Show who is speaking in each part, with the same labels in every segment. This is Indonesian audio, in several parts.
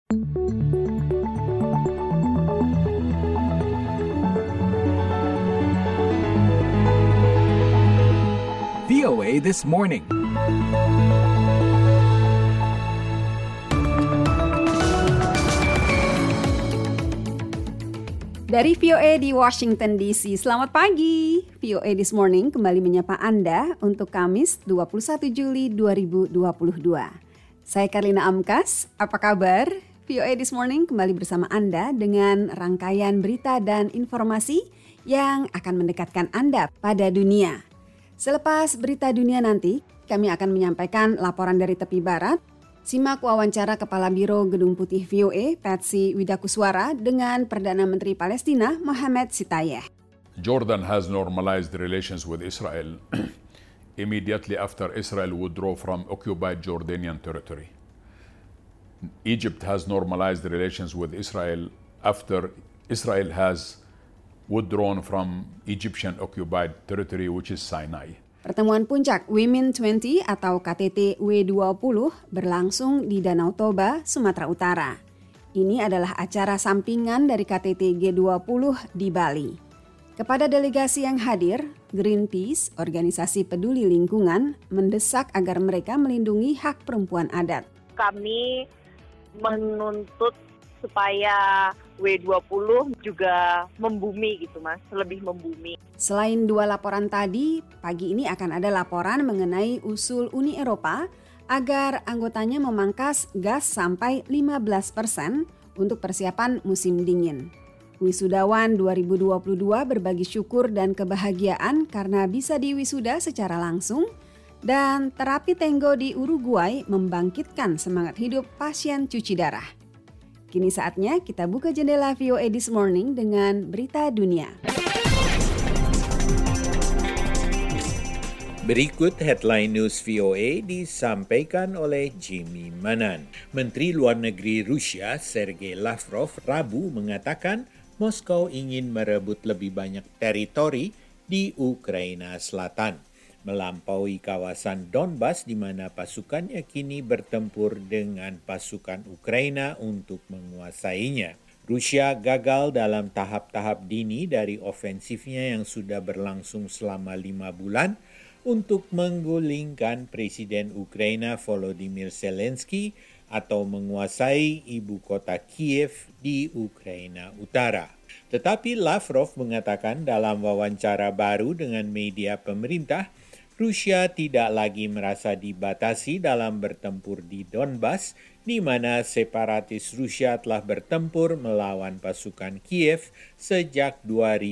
Speaker 1: VOA This Morning.
Speaker 2: Dari VOA di Washington DC, selamat pagi. VOA This Morning kembali menyapa Anda untuk Kamis 21 Juli 2022. Saya Karlina Amkas, apa kabar? VOA This Morning kembali bersama Anda dengan rangkaian berita dan informasi yang akan mendekatkan Anda pada dunia. Selepas berita dunia nanti, kami akan menyampaikan laporan dari tepi barat. Simak wawancara Kepala Biro Gedung Putih VOA, Patsy Widakuswara, dengan Perdana Menteri Palestina, Mohammed Sitayeh.
Speaker 3: Jordan has normalized relations with Israel immediately after Israel withdrew from occupied Jordanian territory. Egypt has normalized relations with Israel after Israel has withdrawn from Egyptian occupied territory, which is Sinai.
Speaker 2: Pertemuan puncak Women 20 atau KTT W20 berlangsung di Danau Toba, Sumatera Utara. Ini adalah acara sampingan dari KTT G20 di Bali. Kepada delegasi yang hadir, Greenpeace, organisasi peduli lingkungan, mendesak agar mereka melindungi hak perempuan adat.
Speaker 4: Kami menuntut supaya W20 juga membumi gitu Mas, lebih membumi.
Speaker 2: Selain dua laporan tadi, pagi ini akan ada laporan mengenai usul Uni Eropa agar anggotanya memangkas gas sampai 15% untuk persiapan musim dingin. Wisudawan 2022 berbagi syukur dan kebahagiaan karena bisa diwisuda secara langsung, dan terapi Tango di Uruguay membangkitkan semangat hidup pasien cuci darah. Kini saatnya kita buka jendela VOA This Morning dengan berita dunia.
Speaker 5: Berikut headline news VOA disampaikan oleh Jimmy Manan. Menteri Luar Negeri Rusia Sergei Lavrov Rabu mengatakan Moskow ingin merebut lebih banyak teritori di Ukraina Selatan, melampaui kawasan Donbas di mana pasukannya kini bertempur dengan pasukan Ukraina untuk menguasainya. Rusia gagal dalam tahap-tahap dini dari ofensifnya yang sudah berlangsung selama 5 bulan untuk menggulingkan Presiden Ukraina Volodymyr Zelensky atau menguasai ibu kota Kiev di Ukraina Utara. Tetapi Lavrov mengatakan dalam wawancara baru dengan media pemerintah, Rusia tidak lagi merasa dibatasi dalam bertempur di Donbas, di mana separatis Rusia telah bertempur melawan pasukan Kiev sejak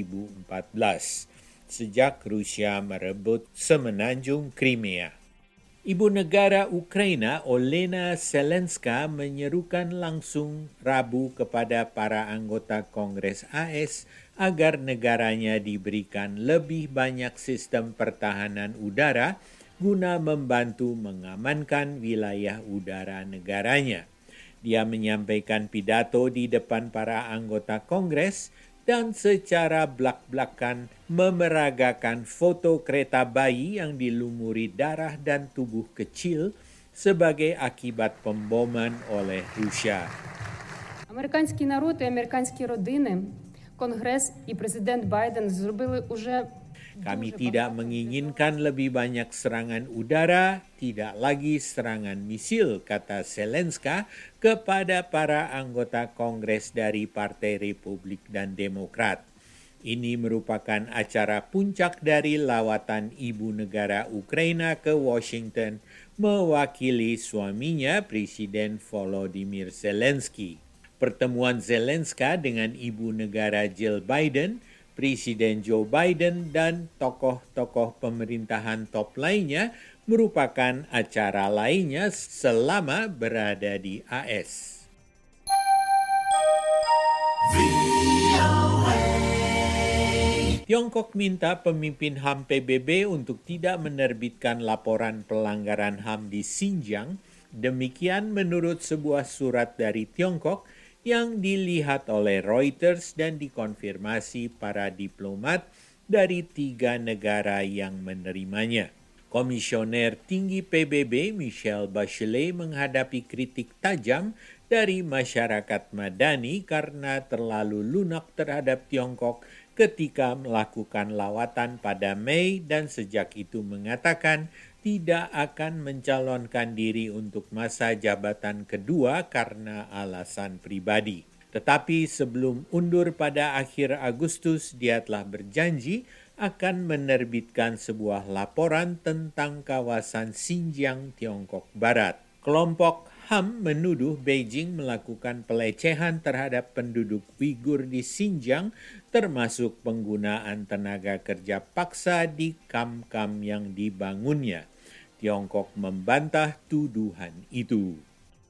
Speaker 5: 2014, sejak Rusia merebut semenanjung Crimea. Ibu negara Ukraina Olena Zelenska menyerukan langsung Rabu kepada para anggota Kongres AS agar negaranya diberikan lebih banyak sistem pertahanan udara guna membantu mengamankan wilayah udara negaranya. Dia menyampaikan pidato di depan para anggota Kongres dan secara blak-blakan memeragakan foto kereta bayi yang dilumuri darah dan tubuh kecil sebagai akibat pemboman oleh Rusia.
Speaker 6: Американський народ і американські родини, Конгрес і президент Байден зробили уже.
Speaker 5: Kami tidak menginginkan lebih banyak serangan udara, tidak lagi serangan misil, kata Zelenska kepada para anggota Kongres dari Partai Republik dan Demokrat. Ini merupakan acara puncak dari lawatan ibu negara Ukraina ke Washington mewakili suaminya, Presiden Volodymyr Zelensky. Pertemuan Zelenska dengan ibu negara Jill Biden, Presiden Joe Biden, dan tokoh-tokoh pemerintahan top lainnya merupakan acara lainnya selama berada di AS. Tiongkok minta pemimpin HAM PBB untuk tidak menerbitkan laporan pelanggaran HAM di Xinjiang. Demikian menurut sebuah surat dari Tiongkok yang dilihat oleh Reuters dan dikonfirmasi para diplomat dari 3 negara yang menerimanya. Komisioner tinggi PBB Michelle Bachelet menghadapi kritik tajam dari masyarakat Madani karena terlalu lunak terhadap Tiongkok ketika melakukan lawatan pada Mei dan sejak itu mengatakan tidak akan mencalonkan diri untuk masa jabatan kedua karena alasan pribadi. Tetapi sebelum undur pada akhir Agustus, dia telah berjanji akan menerbitkan sebuah laporan tentang kawasan Xinjiang, Tiongkok Barat. Kelompok HAM menuduh Beijing melakukan pelecehan terhadap penduduk Uighur di Xinjiang, termasuk penggunaan tenaga kerja paksa di kam-kam yang dibangunnya. Tiongkok membantah tuduhan itu.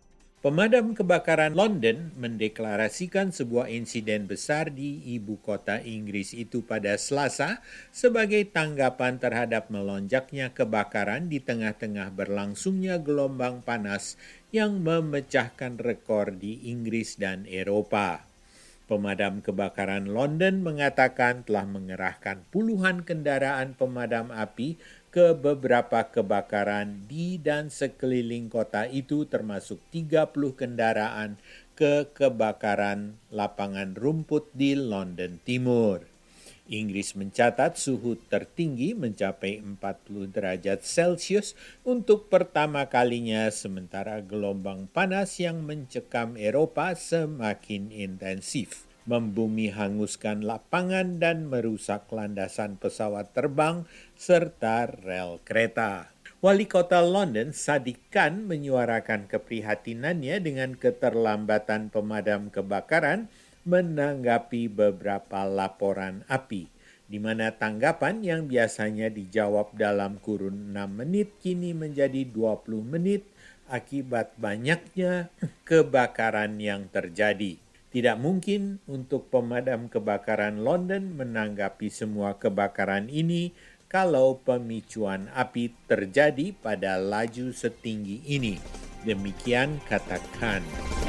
Speaker 5: Pemadam kebakaran London mendeklarasikan sebuah insiden besar di ibu kota Inggris itu pada Selasa sebagai tanggapan terhadap melonjaknya kebakaran di tengah-tengah berlangsungnya gelombang panas yang memecahkan rekor di Inggris dan Eropa. Pemadam kebakaran London mengatakan telah mengerahkan puluhan kendaraan pemadam api ke beberapa kebakaran di dan sekeliling kota itu, termasuk 30 kendaraan ke kebakaran lapangan rumput di London Timur. Inggris mencatat suhu tertinggi mencapai 40 derajat Celcius untuk pertama kalinya, sementara gelombang panas yang mencekam Eropa semakin intensif. Membumi hanguskan lapangan dan merusak landasan pesawat terbang serta rel kereta. Wali kota London, Sadiq Khan, menyuarakan keprihatinannya dengan keterlambatan pemadam kebakaran menanggapi beberapa laporan api, di mana tanggapan yang biasanya dijawab dalam kurun 6 menit kini menjadi 20 menit akibat banyaknya kebakaran yang terjadi. Tidak mungkin untuk pemadam kebakaran London menanggapi semua kebakaran ini kalau pemicuan api terjadi pada laju setinggi ini. Demikian kata Khan.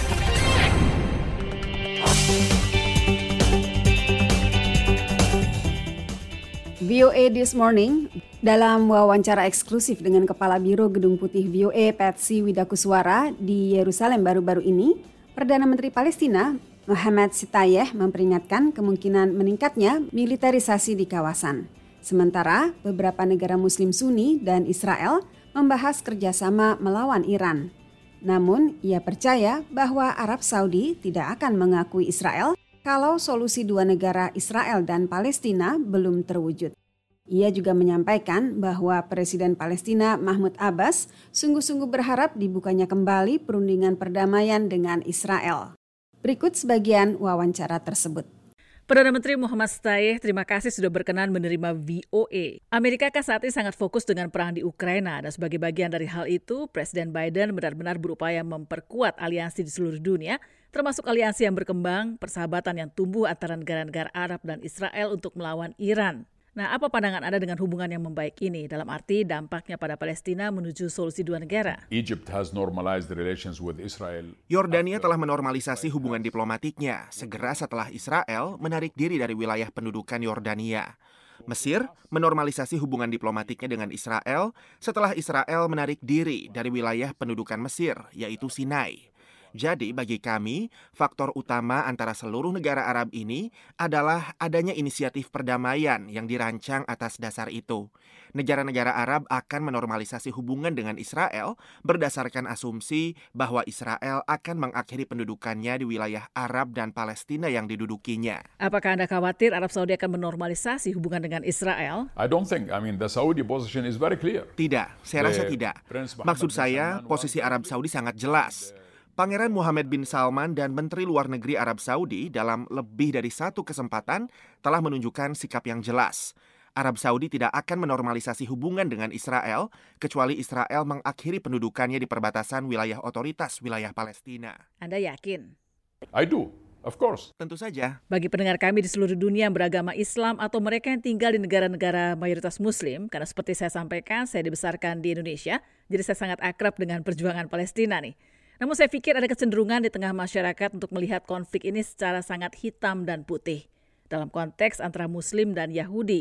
Speaker 2: VOA This Morning, dalam wawancara eksklusif dengan Kepala Biro Gedung Putih VOA Patsy Widakuswara di Yerusalem baru-baru ini, Perdana Menteri Palestina Mohammed Sitayeh memperingatkan kemungkinan meningkatnya militerisasi di kawasan. Sementara beberapa negara Muslim Sunni dan Israel membahas kerjasama melawan Iran. Namun, ia percaya bahwa Arab Saudi tidak akan mengakui Israel kalau solusi dua negara Israel dan Palestina belum terwujud. Ia juga menyampaikan bahwa Presiden Palestina Mahmud Abbas sungguh-sungguh berharap dibukanya kembali perundingan perdamaian dengan Israel. Berikut sebagian wawancara tersebut.
Speaker 1: Perdana Menteri Mohammed Sitayeh, terima kasih sudah berkenan menerima VOA. Amerika kan saat ini sangat fokus dengan perang di Ukraina, dan sebagai bagian dari hal itu, Presiden Biden benar-benar berupaya memperkuat aliansi di seluruh dunia, termasuk aliansi yang berkembang, persahabatan yang tumbuh antara negara-negara Arab dan Israel untuk melawan Iran. Nah, apa pandangan Anda dengan hubungan yang membaik ini? Dalam arti dampaknya pada Palestina menuju solusi dua negara.
Speaker 3: Egypt has normalized relations with Israel.
Speaker 7: Yordania telah menormalisasi hubungan diplomatiknya segera setelah Israel menarik diri dari wilayah pendudukan Yordania. Mesir menormalisasi hubungan diplomatiknya dengan Israel setelah Israel menarik diri dari wilayah pendudukan Mesir, yaitu Sinai. Jadi bagi kami, faktor utama antara seluruh negara Arab ini adalah adanya inisiatif perdamaian yang dirancang atas dasar itu. Negara-negara Arab akan menormalisasi hubungan dengan Israel berdasarkan asumsi bahwa Israel akan mengakhiri pendudukannya di wilayah Arab dan Palestina yang didudukinya.
Speaker 1: Apakah Anda khawatir Arab Saudi akan menormalisasi hubungan dengan Israel?
Speaker 3: I don't think. The Saudi position is very clear.
Speaker 7: Tidak, saya rasa tidak. Maksud saya, posisi Arab Saudi sangat jelas. Pangeran Mohammed bin Salman dan Menteri Luar Negeri Arab Saudi dalam lebih dari satu kesempatan telah menunjukkan sikap yang jelas. Arab Saudi tidak akan menormalisasi hubungan dengan Israel kecuali Israel mengakhiri pendudukannya di perbatasan wilayah otoritas wilayah Palestina.
Speaker 1: Anda yakin?
Speaker 3: I do, of course.
Speaker 7: Tentu saja.
Speaker 1: Bagi pendengar kami di seluruh dunia yang beragama Islam atau mereka yang tinggal di negara-negara mayoritas Muslim, karena seperti saya sampaikan, saya dibesarkan di Indonesia, jadi saya sangat akrab dengan perjuangan Palestina nih. Namun saya pikir ada kecenderungan di tengah masyarakat untuk melihat konflik ini secara sangat hitam dan putih dalam konteks antara Muslim dan Yahudi.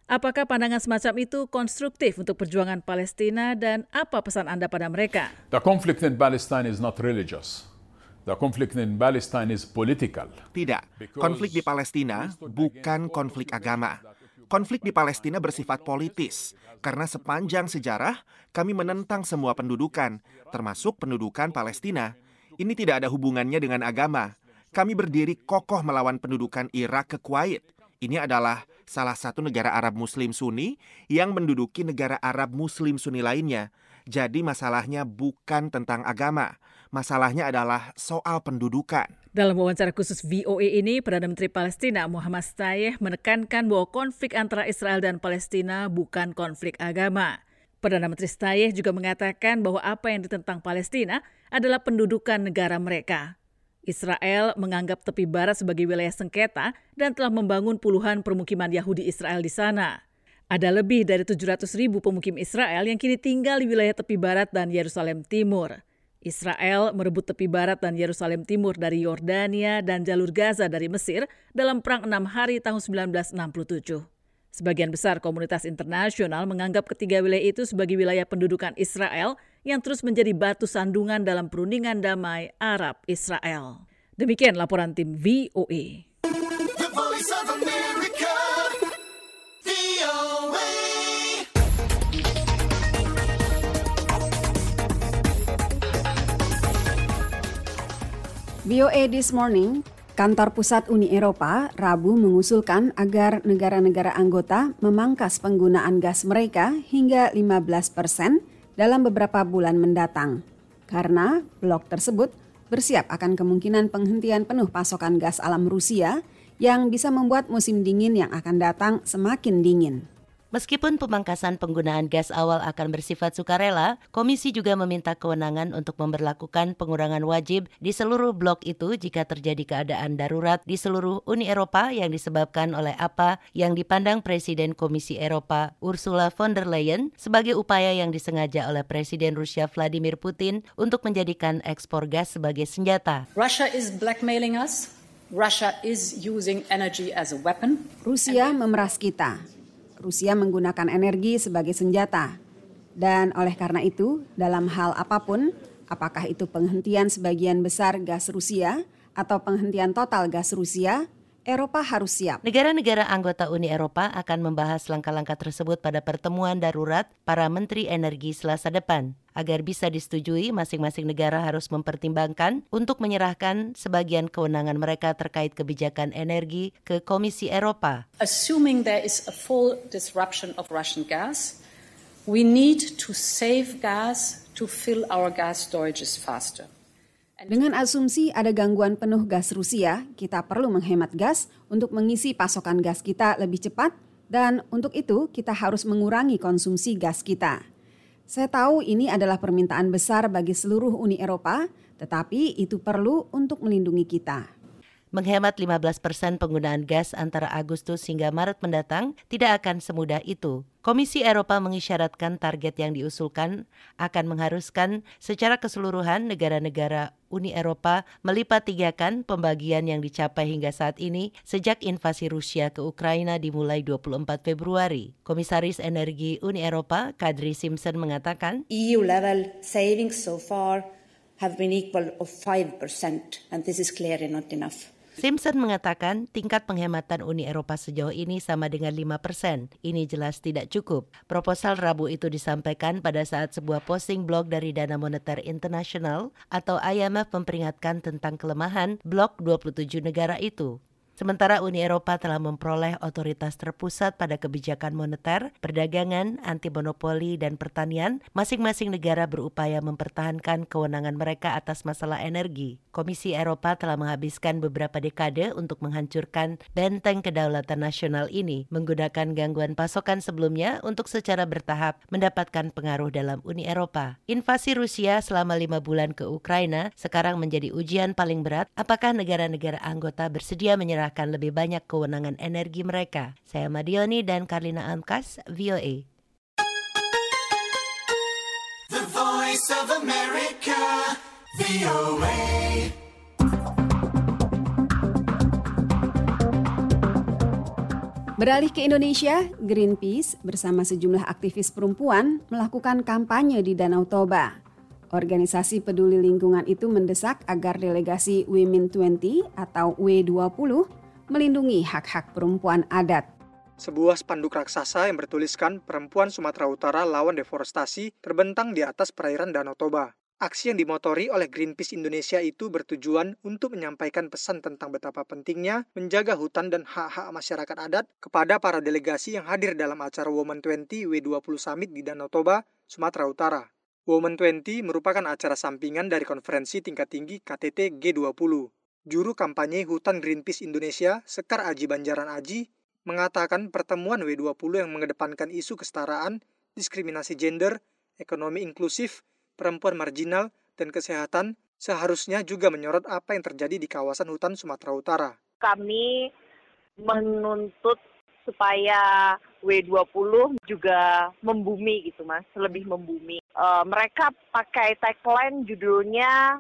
Speaker 1: Apakah pandangan semacam itu konstruktif untuk perjuangan Palestina dan apa pesan Anda pada mereka?
Speaker 3: The conflict in Palestine is not religious. The conflict in Palestine is political.
Speaker 7: Tidak, konflik di Palestina bukan konflik agama. Konflik di Palestina bersifat politis, karena sepanjang sejarah kami menentang semua pendudukan, termasuk pendudukan Palestina. Ini tidak ada hubungannya dengan agama. Kami berdiri kokoh melawan pendudukan Irak ke Kuwait. Ini adalah salah satu negara Arab Muslim Sunni yang menduduki negara Arab Muslim Sunni lainnya. Jadi masalahnya bukan tentang agama. Masalahnya adalah soal pendudukan.
Speaker 1: Dalam wawancara khusus VOA ini, Perdana Menteri Palestina Muhammad Shtayyeh menekankan bahwa konflik antara Israel dan Palestina bukan konflik agama. Perdana Menteri Shtayyeh juga mengatakan bahwa apa yang ditentang Palestina adalah pendudukan negara mereka. Israel menganggap tepi barat sebagai wilayah sengketa dan telah membangun puluhan permukiman Yahudi Israel di sana. Ada lebih dari 700.000 pemukim Israel yang kini tinggal di wilayah tepi barat dan Yerusalem Timur. Israel merebut tepi barat dan Yerusalem Timur dari Yordania dan jalur Gaza dari Mesir dalam Perang 6 Hari tahun 1967. Sebagian besar komunitas internasional menganggap ketiga wilayah itu sebagai wilayah pendudukan Israel yang terus menjadi batu sandungan dalam perundingan damai Arab-Israel. Demikian laporan tim VOA.
Speaker 8: The Voice of America, VOA.
Speaker 2: VOA This Morning, Kantor Pusat Uni Eropa Rabu mengusulkan agar negara-negara anggota memangkas penggunaan gas mereka hingga 15% dalam beberapa bulan mendatang. Karena blok tersebut bersiap akan kemungkinan penghentian penuh pasokan gas alam Rusia yang bisa membuat musim dingin yang akan datang semakin dingin.
Speaker 9: Meskipun pemangkasan penggunaan gas awal akan bersifat sukarela, Komisi juga meminta kewenangan untuk memberlakukan pengurangan wajib di seluruh blok itu jika terjadi keadaan darurat di seluruh Uni Eropa yang disebabkan oleh apa yang dipandang Presiden Komisi Eropa Ursula von der Leyen sebagai upaya yang disengaja oleh Presiden Rusia Vladimir Putin untuk menjadikan ekspor gas sebagai senjata.
Speaker 10: Russia is blackmailing us. Russia is using energy as a weapon.
Speaker 2: Rusia memeras kita. Rusia menggunakan energi sebagai senjata. Dan oleh karena itu, dalam hal apapun, apakah itu penghentian sebagian besar gas Rusia atau penghentian total gas Rusia, Eropa harus siap.
Speaker 9: Negara-negara anggota Uni Eropa akan membahas langkah-langkah tersebut pada pertemuan darurat para Menteri Energi Selasa depan. Agar bisa disetujui, masing-masing negara harus mempertimbangkan untuk menyerahkan sebagian kewenangan mereka terkait kebijakan energi ke Komisi Eropa.
Speaker 10: Assuming there is a full disruption of Russian gas, we need to save gas to fill our gas storages faster.
Speaker 2: Dengan asumsi ada gangguan penuh gas Rusia, kita perlu menghemat gas untuk mengisi pasokan gas kita lebih cepat dan untuk itu kita harus mengurangi konsumsi gas kita. Saya tahu ini adalah permintaan besar bagi seluruh Uni Eropa, tetapi itu perlu untuk melindungi kita.
Speaker 9: Menghemat 15% penggunaan gas antara Agustus hingga Maret mendatang tidak akan semudah itu. Komisi Eropa mengisyaratkan target yang diusulkan akan mengharuskan secara keseluruhan negara-negara Uni Eropa melipat tigakan pembagian yang dicapai hingga saat ini sejak invasi Rusia ke Ukraina dimulai 24 Februari. Komisaris Energi Uni Eropa, Kadri Simpson mengatakan,
Speaker 11: EU level savings so far have been equal of 5% and this is clearly not enough.
Speaker 9: Simpson mengatakan tingkat penghematan Uni Eropa sejauh ini sama dengan 5%. Ini jelas tidak cukup. Proposal Rabu itu disampaikan pada saat sebuah posting blog dari Dana Moneter Internasional atau IMF memperingatkan tentang kelemahan blok 27 negara itu. Sementara Uni Eropa telah memperoleh otoritas terpusat pada kebijakan moneter, perdagangan, anti-monopoli, dan pertanian, masing-masing negara berupaya mempertahankan kewenangan mereka atas masalah energi. Komisi Eropa telah menghabiskan beberapa dekade untuk menghancurkan benteng kedaulatan nasional ini, menggunakan gangguan pasokan sebelumnya untuk secara bertahap mendapatkan pengaruh dalam Uni Eropa. Invasi Rusia selama 5 bulan ke Ukraina sekarang menjadi ujian paling berat. Apakah negara-negara anggota bersedia menyerahkan lebih banyak kewenangan energi mereka? Saya Madioni dan Karlina Amkas, VOA.
Speaker 8: The Voice of America, VOA.
Speaker 2: Beralih ke Indonesia, Greenpeace bersama sejumlah aktivis perempuan melakukan kampanye di Danau Toba. Organisasi peduli lingkungan itu mendesak agar delegasi Women 20 atau W20 melindungi hak-hak perempuan adat.
Speaker 12: Sebuah spanduk raksasa yang bertuliskan perempuan Sumatera Utara lawan deforestasi terbentang di atas perairan Danau Toba. Aksi yang dimotori oleh Greenpeace Indonesia itu bertujuan untuk menyampaikan pesan tentang betapa pentingnya menjaga hutan dan hak-hak masyarakat adat kepada para delegasi yang hadir dalam acara Women 20 W20 Summit di Danau Toba, Sumatera Utara. Women 20 merupakan acara sampingan dari konferensi tingkat tinggi KTT G20. Juru kampanye Hutan Greenpeace Indonesia, Sekar Aji Banjaran Aji, mengatakan pertemuan W20 yang mengedepankan isu kesetaraan, diskriminasi gender, ekonomi inklusif, perempuan marginal, dan kesehatan seharusnya juga menyorot apa yang terjadi di kawasan hutan Sumatera Utara.
Speaker 4: Kami menuntut supaya W20 juga membumi gitu Mas, lebih membumi. Mereka pakai tagline judulnya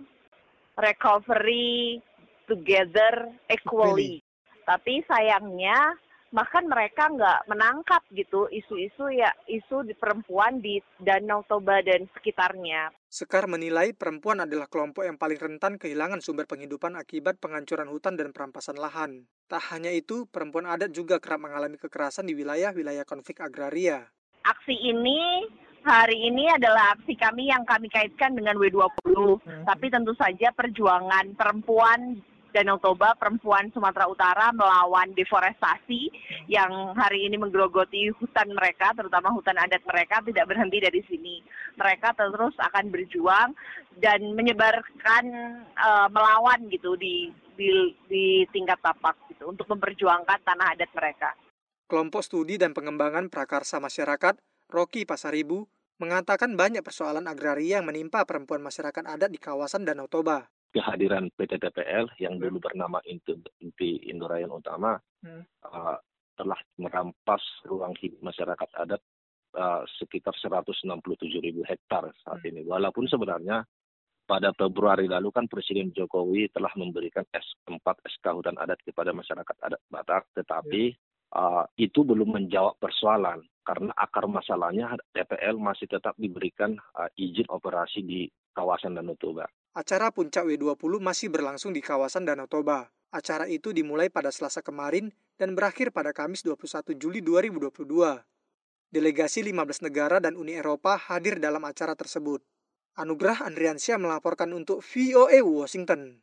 Speaker 4: Recovery Together Equally. Tapi sayangnya bahkan mereka nggak menangkap gitu isu di perempuan di Danau Toba dan sekitarnya.
Speaker 12: Sekar menilai perempuan adalah kelompok yang paling rentan kehilangan sumber penghidupan akibat penghancuran hutan dan perampasan lahan. Tak hanya itu, perempuan adat juga kerap mengalami kekerasan di wilayah-wilayah konflik agraria.
Speaker 4: Aksi ini hari ini adalah aksi kami yang kami kaitkan dengan W20. Tapi tentu saja perjuangan perempuan Danau Toba, perempuan Sumatera Utara melawan deforestasi yang hari ini menggerogoti hutan mereka, terutama hutan adat mereka, tidak berhenti dari sini. Mereka terus akan berjuang dan menyebarkan melawan gitu di tingkat tapak gitu untuk memperjuangkan tanah adat mereka.
Speaker 12: Kelompok Studi dan Pengembangan Prakarsa Masyarakat, Rocky Pasaribu, mengatakan banyak persoalan agraria yang menimpa perempuan masyarakat adat di kawasan Danau Toba.
Speaker 13: Kehadiran PT TPL yang dulu bernama Inti Indurayan Utama telah merampas ruang hidup masyarakat adat sekitar 167.000 hektar saat ini. Walaupun sebenarnya pada Februari lalu kan Presiden Jokowi telah memberikan 4 SK hutan adat kepada masyarakat adat Batak, tetapi itu belum menjawab persoalan karena akar masalahnya TPL masih tetap diberikan izin operasi di kawasan Danau Toba.
Speaker 12: Acara Puncak W20 masih berlangsung di kawasan Danau Toba. Acara itu dimulai pada Selasa kemarin dan berakhir pada Kamis 21 Juli 2022. Delegasi 15 negara dan Uni Eropa hadir dalam acara tersebut. Anugrah Andriansyah melaporkan untuk VOA Washington.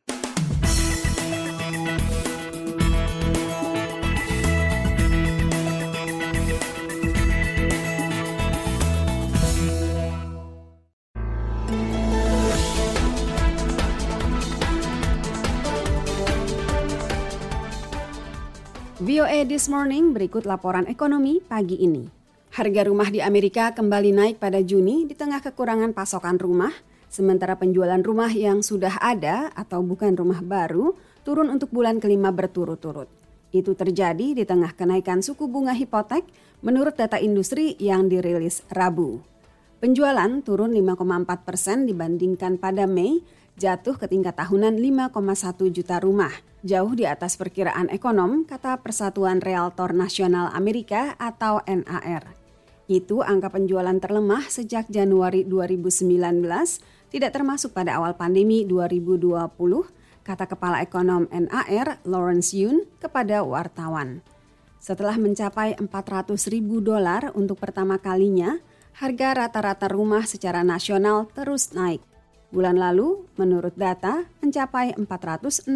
Speaker 2: VOA This Morning, berikut laporan ekonomi pagi ini. Harga rumah di Amerika kembali naik pada Juni di tengah kekurangan pasokan rumah, sementara penjualan rumah yang sudah ada atau bukan rumah baru turun untuk bulan kelima berturut-turut. Itu terjadi di tengah kenaikan suku bunga hipotek menurut data industri yang dirilis Rabu. Penjualan turun 5,4% dibandingkan pada Mei, jatuh ke tingkat tahunan 5,1 juta rumah. Jauh di atas perkiraan ekonom, kata Persatuan Realtor Nasional Amerika atau NAR. Itu angka penjualan terlemah sejak Januari 2019, tidak termasuk pada awal pandemi 2020, kata Kepala Ekonom NAR Lawrence Yun kepada wartawan. Setelah mencapai $400.000 untuk pertama kalinya, harga rata-rata rumah secara nasional terus naik. Bulan lalu, menurut data, mencapai $416.000.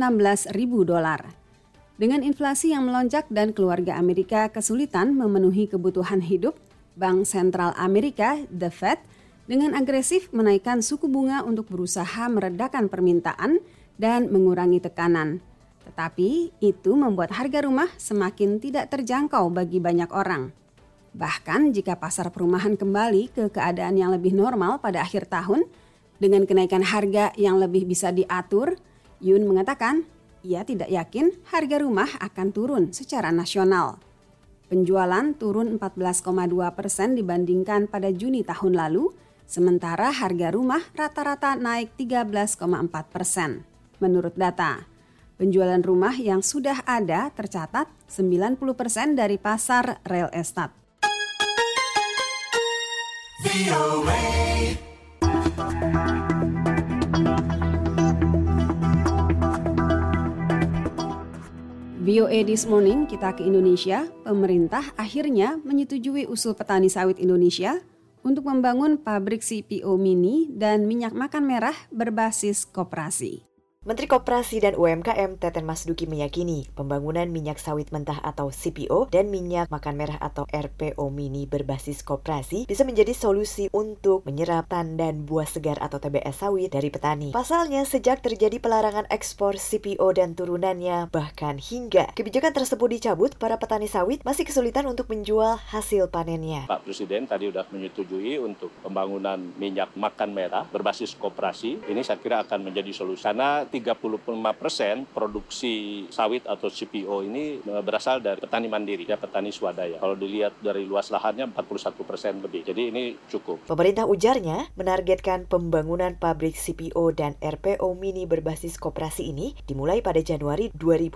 Speaker 2: Dengan inflasi yang melonjak dan keluarga Amerika kesulitan memenuhi kebutuhan hidup, Bank Sentral Amerika, The Fed, dengan agresif menaikkan suku bunga untuk berusaha meredakan permintaan dan mengurangi tekanan. Tetapi itu membuat harga rumah semakin tidak terjangkau bagi banyak orang. Bahkan jika pasar perumahan kembali ke keadaan yang lebih normal pada akhir tahun, dengan kenaikan harga yang lebih bisa diatur, Yun mengatakan ia tidak yakin harga rumah akan turun secara nasional. Penjualan turun 14,2% dibandingkan pada Juni tahun lalu, sementara harga rumah rata-rata naik 13,4%. Menurut data, Penjualan rumah yang sudah ada tercatat 90% dari pasar real estate. VOA This Morning, kita ke Indonesia. Pemerintah akhirnya menyetujui usul petani sawit Indonesia untuk membangun pabrik CPO mini dan minyak makan merah berbasis koperasi.
Speaker 14: Menteri Koperasi dan UMKM Teten Mas Duki meyakini pembangunan minyak sawit mentah atau CPO dan minyak makan merah atau RPO mini berbasis koperasi bisa menjadi solusi untuk menyerap tandan buah segar atau TBS sawit dari petani. Pasalnya, sejak terjadi pelarangan ekspor CPO dan turunannya, bahkan hingga kebijakan tersebut dicabut, para petani sawit masih kesulitan untuk menjual hasil panennya.
Speaker 15: Pak Presiden tadi sudah menyetujui untuk pembangunan minyak makan merah berbasis koperasi. Ini saya kira akan menjadi solusi. Karena 35% produksi sawit atau CPO ini berasal dari petani mandiri, ya petani swadaya. Kalau dilihat dari luas lahannya 41% lebih. Jadi ini cukup.
Speaker 14: Pemerintah ujarnya menargetkan pembangunan pabrik CPO dan RPO mini berbasis koperasi ini dimulai pada Januari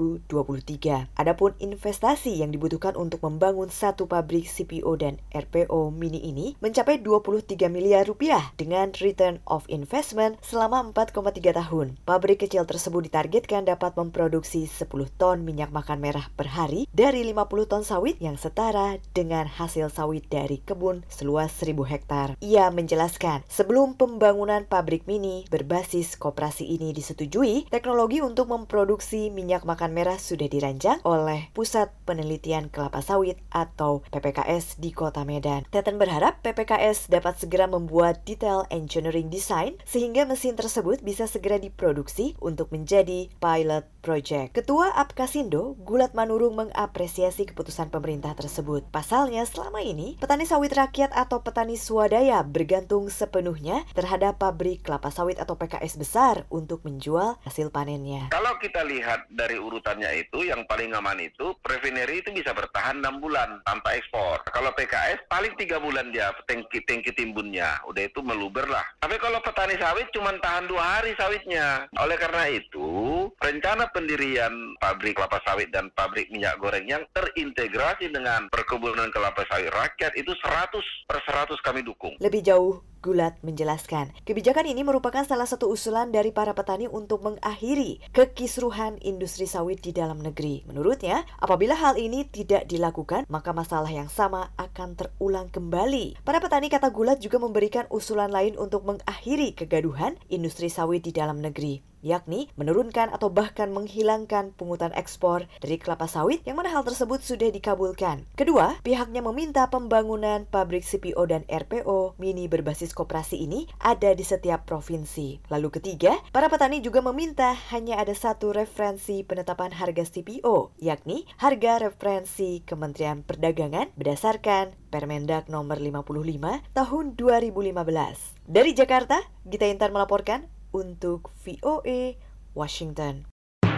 Speaker 14: 2023. Adapun investasi yang dibutuhkan untuk membangun satu pabrik CPO dan RPO mini ini mencapai 23 miliar rupiah dengan return of investment selama 4,3 tahun. Pabrik kecil tersebut ditargetkan dapat memproduksi 10 ton minyak makan merah per hari dari 50 ton sawit yang setara dengan hasil sawit dari kebun seluas 1.000 hektar. Ia menjelaskan, sebelum pembangunan pabrik mini berbasis koperasi ini disetujui, teknologi untuk memproduksi minyak makan merah sudah dirancang oleh Pusat Penelitian Kelapa Sawit atau PPKS di Kota Medan. Teten berharap PPKS dapat segera membuat detail engineering design sehingga mesin tersebut bisa segera diproduksi untuk menjadi pilot project. Ketua Apkasindo, Gulat Manurung, mengapresiasi keputusan pemerintah tersebut. Pasalnya, selama ini petani sawit rakyat atau petani swadaya bergantung sepenuhnya terhadap pabrik kelapa sawit atau PKS besar untuk menjual hasil panennya.
Speaker 16: Kalau kita lihat dari urutannya itu, yang paling aman itu refinery itu bisa bertahan 6 bulan tanpa ekspor. Kalau PKS paling 3 bulan dia tangki timbunnya, udah itu meluber lah. Tapi kalau petani sawit cuma tahan 2 hari sawitnya. Oleh karena itu, rencana pendirian pabrik kelapa sawit dan pabrik minyak goreng yang terintegrasi dengan perkebunan kelapa sawit rakyat itu 100% kami dukung.
Speaker 14: Lebih jauh, Gulat menjelaskan, kebijakan ini merupakan salah satu usulan dari para petani untuk mengakhiri kekisruhan industri sawit di dalam negeri. Menurutnya, apabila hal ini tidak dilakukan, maka masalah yang sama akan terulang kembali. Para petani, kata Gulat, juga memberikan usulan lain untuk mengakhiri kegaduhan industri sawit di dalam negeri, yakni menurunkan atau bahkan menghilangkan pungutan ekspor dari kelapa sawit, yang mana hal tersebut sudah dikabulkan. Kedua, pihaknya meminta pembangunan pabrik CPO dan RPO mini berbasis koperasi ini ada di setiap provinsi. Lalu ketiga, para petani juga meminta hanya ada satu referensi penetapan harga CPO, yakni harga referensi Kementerian Perdagangan berdasarkan Permendag nomor 55 tahun 2015. Dari Jakarta, Gita Intan melaporkan untuk VOA Washington.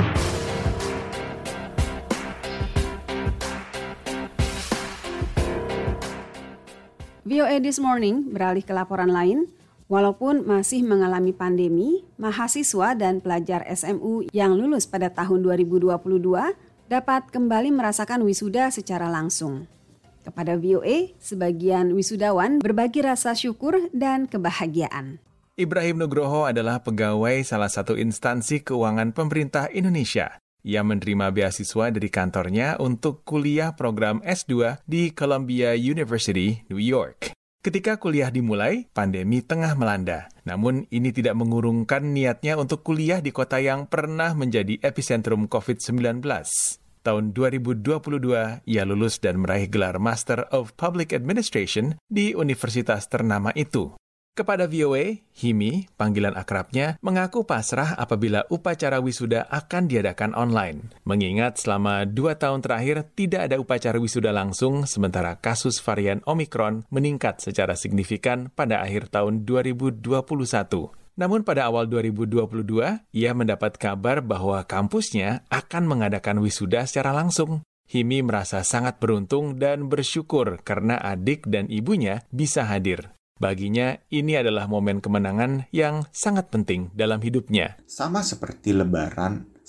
Speaker 2: VOA This Morning beralih ke laporan lain. Walaupun masih mengalami pandemi, mahasiswa dan pelajar SMU yang lulus pada tahun 2022 dapat kembali merasakan wisuda secara langsung. Kepada VOA, sebagian wisudawan berbagi rasa syukur dan kebahagiaan.
Speaker 17: Ibrahim Nugroho adalah pegawai salah satu instansi keuangan pemerintah Indonesia. Ia menerima beasiswa dari kantornya untuk kuliah program S2 di Columbia University, New York. Ketika kuliah dimulai, pandemi tengah melanda. Namun ini tidak mengurungkan niatnya untuk kuliah di kota yang pernah menjadi epicentrum COVID-19. Tahun 2022, ia lulus dan meraih gelar Master of Public Administration di universitas ternama itu. Kepada VOA, Himi, panggilan akrabnya, mengaku pasrah apabila upacara wisuda akan diadakan online. Mengingat selama 2 tahun terakhir tidak ada upacara wisuda langsung, sementara kasus varian Omikron meningkat secara signifikan pada akhir tahun 2021. Namun pada awal 2022, ia mendapat kabar bahwa kampusnya akan mengadakan wisuda secara langsung. Himi merasa sangat beruntung dan bersyukur karena adik dan ibunya bisa hadir. Baginya, ini adalah momen kemenangan yang sangat penting dalam hidupnya.
Speaker 18: Sama seperti Lebaran,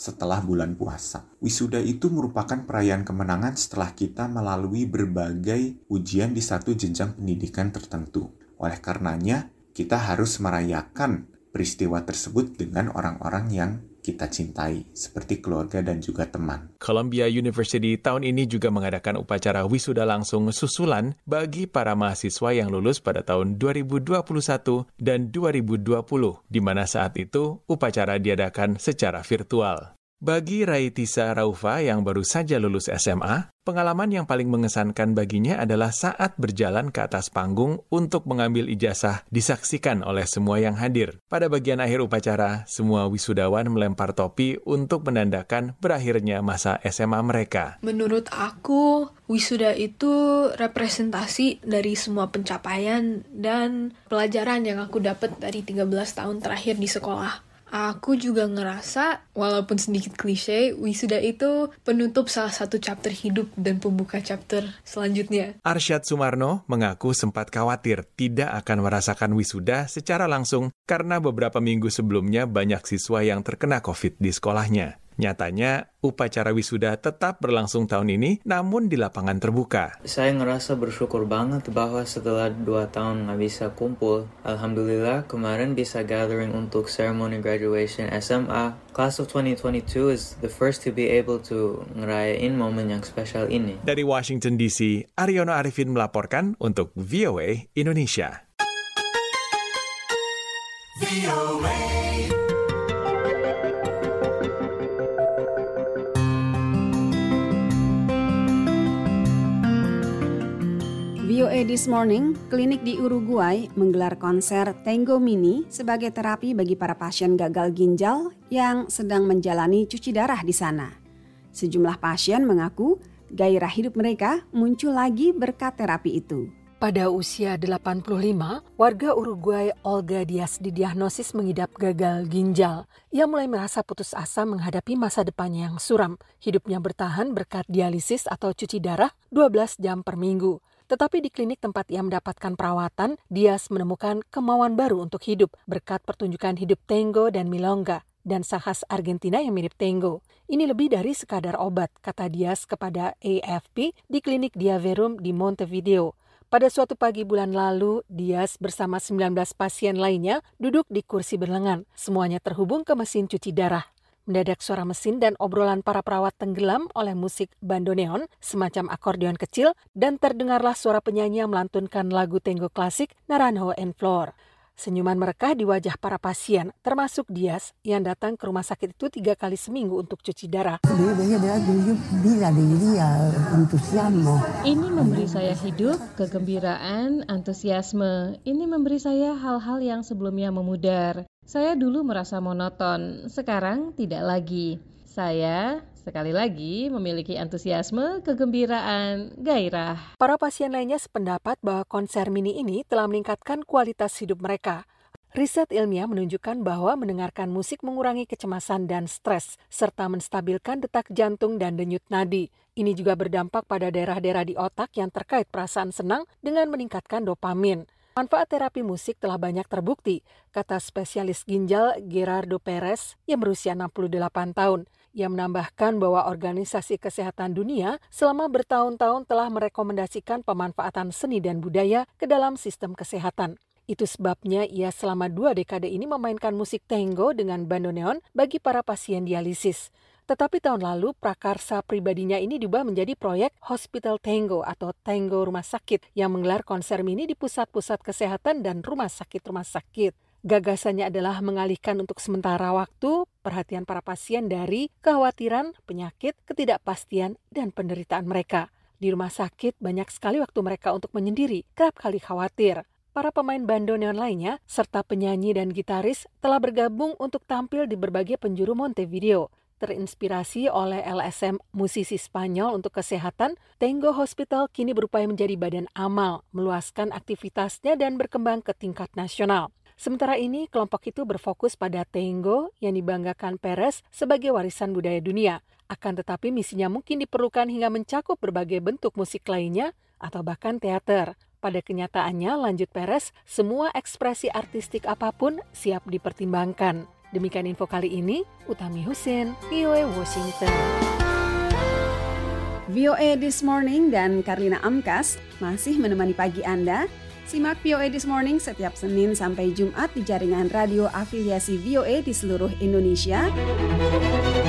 Speaker 18: setelah bulan puasa. Wisuda itu merupakan perayaan kemenangan setelah kita melalui berbagai ujian di satu jenjang pendidikan tertentu. Oleh karenanya, kita harus merayakan peristiwa tersebut dengan orang-orang yang kita cintai, seperti keluarga dan juga teman.
Speaker 17: Columbia University tahun ini juga mengadakan upacara wisuda langsung susulan bagi para mahasiswa yang lulus pada tahun 2021 dan 2020, di mana saat itu upacara diadakan secara virtual. Bagi Raitisa Raufa yang baru saja lulus SMA, pengalaman yang paling mengesankan baginya adalah saat berjalan ke atas panggung untuk mengambil ijazah disaksikan oleh semua yang hadir. Pada bagian akhir upacara, semua wisudawan melempar topi untuk menandakan berakhirnya masa SMA mereka.
Speaker 19: Menurut aku, wisuda itu representasi dari semua pencapaian dan pelajaran yang aku dapat dari 13 tahun terakhir di sekolah. Aku juga ngerasa, walaupun sedikit klise, wisuda itu penutup salah satu chapter hidup dan pembuka chapter selanjutnya.
Speaker 17: Arsyad Sumarno mengaku sempat khawatir tidak akan merasakan wisuda secara langsung karena beberapa minggu sebelumnya banyak siswa yang terkena COVID di sekolahnya. Nyatanya, upacara wisuda tetap berlangsung tahun ini, namun di lapangan terbuka.
Speaker 20: Saya ngerasa bersyukur banget bahwa setelah 2 tahun nggak bisa kumpul, alhamdulillah kemarin bisa gathering untuk ceremony graduation SMA. Class of 2022 is the first to be able to ngerayain momen yang spesial ini.
Speaker 17: Dari Washington DC, Aryono Arifin melaporkan untuk VOA Indonesia.
Speaker 8: VOA.
Speaker 2: VOA This Morning, klinik di Uruguay menggelar konser Tango Mini sebagai terapi bagi para pasien gagal ginjal yang sedang menjalani cuci darah di sana. Sejumlah pasien mengaku gairah hidup mereka muncul lagi berkat terapi itu.
Speaker 21: Pada usia 85, warga Uruguay Olga Diaz didiagnosis mengidap gagal ginjal. Ia mulai merasa putus asa menghadapi masa depannya yang suram. Hidupnya bertahan berkat dialisis atau cuci darah 12 jam per minggu. Tetapi di klinik tempat ia mendapatkan perawatan, Diaz menemukan kemauan baru untuk hidup berkat pertunjukan hidup tango dan milonga dan khas Argentina yang mirip tango. Ini lebih dari sekadar obat, kata Diaz kepada AFP di klinik Diaverum di Montevideo. Pada suatu pagi bulan lalu, Diaz bersama 19 pasien lainnya duduk di kursi berlengan. Semuanya terhubung ke mesin cuci darah. Mendadak suara mesin dan obrolan para perawat tenggelam oleh musik bandoneon, semacam akordeon kecil, dan terdengarlah suara penyanyi yang melantunkan lagu tango klasik Naranjo en Flor. Senyuman merekah di wajah para pasien, termasuk Diaz yang datang ke rumah sakit itu 3 kali seminggu untuk cuci darah.
Speaker 22: Ini memberi saya hidup, kegembiraan, antusiasme. Ini memberi saya hal-hal yang sebelumnya memudar. Saya dulu merasa monoton, sekarang tidak lagi. Saya sekali lagi memiliki antusiasme, kegembiraan, gairah.
Speaker 21: Para pasien lainnya sependapat bahwa konser mini ini telah meningkatkan kualitas hidup mereka. Riset ilmiah menunjukkan bahwa mendengarkan musik mengurangi kecemasan dan stres, serta menstabilkan detak jantung dan denyut nadi. Ini juga berdampak pada daerah-daerah di otak yang terkait perasaan senang dengan meningkatkan dopamin. Manfaat terapi musik telah banyak terbukti, kata spesialis ginjal Gerardo Perez yang berusia 68 tahun. Ia menambahkan bahwa Organisasi Kesehatan Dunia selama bertahun-tahun telah merekomendasikan pemanfaatan seni dan budaya ke dalam sistem kesehatan. Itu sebabnya ia selama 2 dekade ini memainkan musik tango dengan bandoneon bagi para pasien dialisis. Tetapi tahun lalu, prakarsa pribadinya ini diubah menjadi proyek Hospital Tango atau Tango Rumah Sakit yang menggelar konser mini di pusat-pusat kesehatan dan rumah sakit-rumah sakit. Gagasannya adalah mengalihkan untuk sementara waktu perhatian para pasien dari kekhawatiran, penyakit, ketidakpastian, dan penderitaan mereka. Di rumah sakit, banyak sekali waktu mereka untuk menyendiri, kerap kali khawatir. Para pemain bandoneon lainnya, serta penyanyi dan gitaris telah bergabung untuk tampil di berbagai penjuru Montevideo. Terinspirasi oleh LSM musisi Spanyol untuk kesehatan, Tango Hospital kini berupaya menjadi badan amal, meluaskan aktivitasnya dan berkembang ke tingkat nasional. Sementara ini, kelompok itu berfokus pada tango yang dibanggakan Perez sebagai warisan budaya dunia. Akan tetapi misinya mungkin diperlukan hingga mencakup berbagai bentuk musik lainnya atau bahkan teater. Pada kenyataannya, lanjut Perez, semua ekspresi artistik apapun siap dipertimbangkan. Demikian info kali ini, Utami Husin, VOA Washington.
Speaker 2: VOA This Morning dan Karlina Amkas masih menemani pagi Anda. Simak VOA This Morning setiap Senin sampai Jumat di jaringan radio afiliasi VOA di seluruh Indonesia.